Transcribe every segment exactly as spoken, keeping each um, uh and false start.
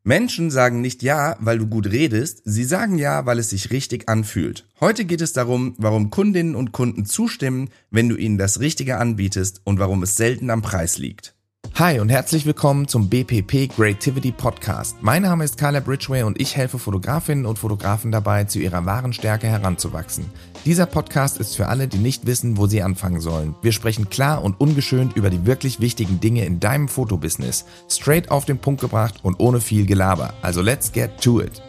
Menschen sagen nicht ja, weil du gut redest, sie sagen ja, weil es sich richtig anfühlt. Heute geht es darum, warum Kundinnen und Kunden zustimmen, wenn du ihnen das Richtige anbietest und warum es selten am Preis liegt. Hi und herzlich willkommen zum B P P Creativity Podcast. Mein Name ist Caleb Ridgway und ich helfe Fotografinnen und Fotografen dabei, zu ihrer wahren Stärke heranzuwachsen. Dieser Podcast ist für alle, die nicht wissen, wo sie anfangen sollen. Wir sprechen klar und ungeschönt über die wirklich wichtigen Dinge in deinem Fotobusiness. Straight auf den Punkt gebracht und ohne viel Gelaber. Also let's get to it.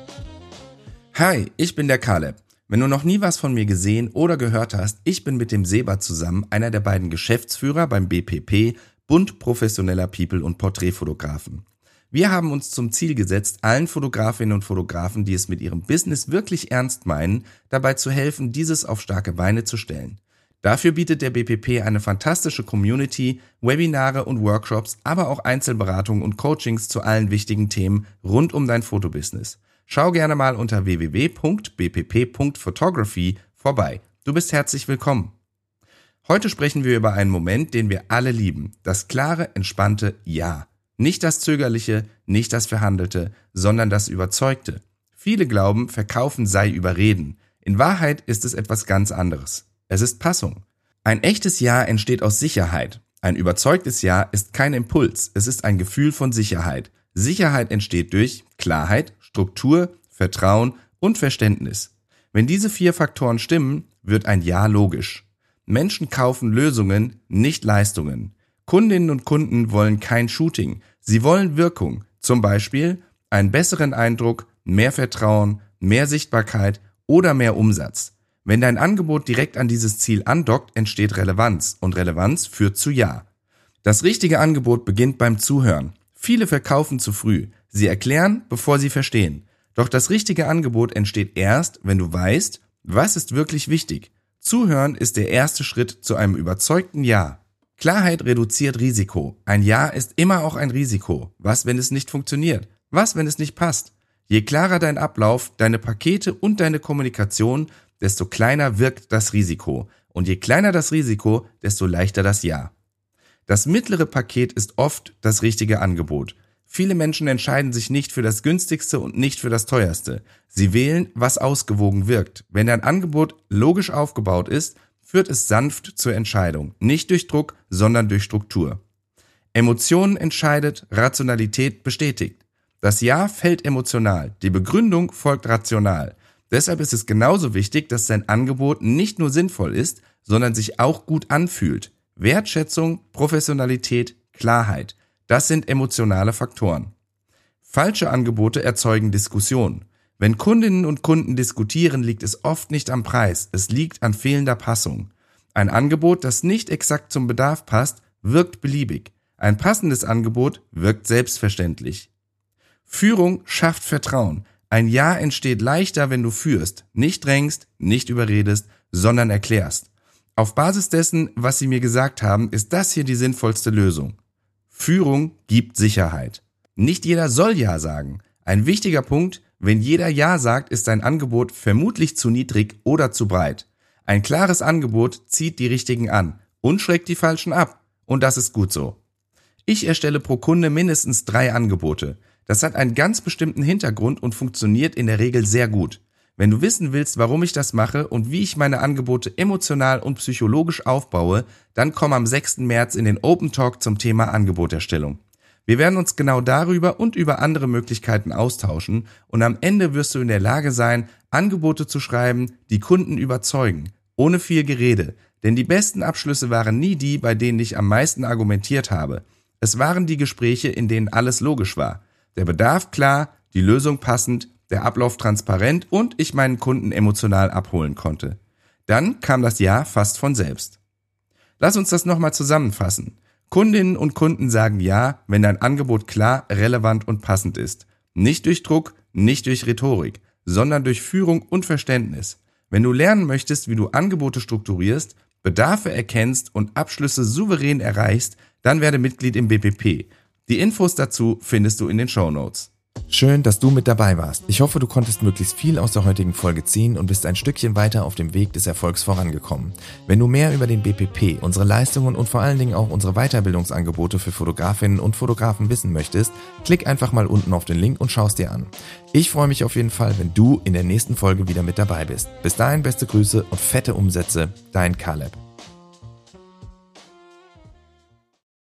Hi, ich bin der Caleb. Wenn du noch nie was von mir gesehen oder gehört hast, ich bin mit dem Seba zusammen einer der beiden Geschäftsführer beim B P P, Bund professioneller People- und Porträtfotografen. Wir haben uns zum Ziel gesetzt, allen Fotografinnen und Fotografen, die es mit ihrem Business wirklich ernst meinen, dabei zu helfen, dieses auf starke Beine zu stellen. Dafür bietet der B P P eine fantastische Community, Webinare und Workshops, aber auch Einzelberatungen und Coachings zu allen wichtigen Themen rund um dein Fotobusiness. Schau gerne mal unter w w w punkt b p p punkt photography vorbei. Du bist herzlich willkommen. Heute sprechen wir über einen Moment, den wir alle lieben. Das klare, entspannte Ja. Nicht das Zögerliche, nicht das Verhandelte, sondern das Überzeugte. Viele glauben, Verkaufen sei Überreden. In Wahrheit ist es etwas ganz anderes. Es ist Passung. Ein echtes Ja entsteht aus Sicherheit. Ein überzeugtes Ja ist kein Impuls, es ist ein Gefühl von Sicherheit. Sicherheit entsteht durch Klarheit, Struktur, Vertrauen und Verständnis. Wenn diese vier Faktoren stimmen, wird ein Ja logisch. Menschen kaufen Lösungen, nicht Leistungen. Kundinnen und Kunden wollen kein Shooting. Sie wollen Wirkung. Zum Beispiel einen besseren Eindruck, mehr Vertrauen, mehr Sichtbarkeit oder mehr Umsatz. Wenn dein Angebot direkt an dieses Ziel andockt, entsteht Relevanz und Relevanz führt zu Ja. Das richtige Angebot beginnt beim Zuhören. Viele verkaufen zu früh. Sie erklären, bevor sie verstehen. Doch das richtige Angebot entsteht erst, wenn du weißt, was ist wirklich wichtig. Zuhören ist der erste Schritt zu einem überzeugten Ja. Klarheit reduziert Risiko. Ein Ja ist immer auch ein Risiko. Was, wenn es nicht funktioniert? Was, wenn es nicht passt? Je klarer dein Ablauf, deine Pakete und deine Kommunikation, desto kleiner wirkt das Risiko. Und je kleiner das Risiko, desto leichter das Ja. Das mittlere Paket ist oft das richtige Angebot. Viele Menschen entscheiden sich nicht für das günstigste und nicht für das teuerste. Sie wählen, was ausgewogen wirkt. Wenn dein Angebot logisch aufgebaut ist, führt es sanft zur Entscheidung. Nicht durch Druck, sondern durch Struktur. Emotionen entscheidet, Rationalität bestätigt. Das Ja fällt emotional, die Begründung folgt rational. Deshalb ist es genauso wichtig, dass dein Angebot nicht nur sinnvoll ist, sondern sich auch gut anfühlt. Wertschätzung, Professionalität, Klarheit. Das sind emotionale Faktoren. Falsche Angebote erzeugen Diskussion. Wenn Kundinnen und Kunden diskutieren, liegt es oft nicht am Preis, es liegt an fehlender Passung. Ein Angebot, das nicht exakt zum Bedarf passt, wirkt beliebig. Ein passendes Angebot wirkt selbstverständlich. Führung schafft Vertrauen. Ein Ja entsteht leichter, wenn du führst, nicht drängst, nicht überredest, sondern erklärst. Auf Basis dessen, was sie mir gesagt haben, ist das hier die sinnvollste Lösung. Führung gibt Sicherheit. Nicht jeder soll Ja sagen. Ein wichtiger Punkt, wenn jeder Ja sagt, ist dein Angebot vermutlich zu niedrig oder zu breit. Ein klares Angebot zieht die Richtigen an und schreckt die Falschen ab. Und das ist gut so. Ich erstelle pro Kunde mindestens drei Angebote. Das hat einen ganz bestimmten Hintergrund und funktioniert in der Regel sehr gut. Wenn du wissen willst, warum ich das mache und wie ich meine Angebote emotional und psychologisch aufbaue, dann komm am sechsten März in den Open Talk zum Thema Angeboterstellung. Wir werden uns genau darüber und über andere Möglichkeiten austauschen und am Ende wirst du in der Lage sein, Angebote zu schreiben, die Kunden überzeugen, ohne viel Gerede. Denn die besten Abschlüsse waren nie die, bei denen ich am meisten argumentiert habe. Es waren die Gespräche, in denen alles logisch war. Der Bedarf klar, die Lösung passend, der Ablauf transparent und ich meinen Kunden emotional abholen konnte. Dann kam das Ja fast von selbst. Lass uns das nochmal zusammenfassen. Kundinnen und Kunden sagen Ja, wenn dein Angebot klar, relevant und passend ist. Nicht durch Druck, nicht durch Rhetorik, sondern durch Führung und Verständnis. Wenn du lernen möchtest, wie du Angebote strukturierst, Bedarfe erkennst und Abschlüsse souverän erreichst, dann werde Mitglied im B P P. Die Infos dazu findest du in den Shownotes. Schön, dass du mit dabei warst. Ich hoffe, du konntest möglichst viel aus der heutigen Folge ziehen und bist ein Stückchen weiter auf dem Weg des Erfolgs vorangekommen. Wenn du mehr über den B P P, unsere Leistungen und vor allen Dingen auch unsere Weiterbildungsangebote für Fotografinnen und Fotografen wissen möchtest, klick einfach mal unten auf den Link und schau es dir an. Ich freue mich auf jeden Fall, wenn du in der nächsten Folge wieder mit dabei bist. Bis dahin beste Grüße und fette Umsätze, dein Caleb.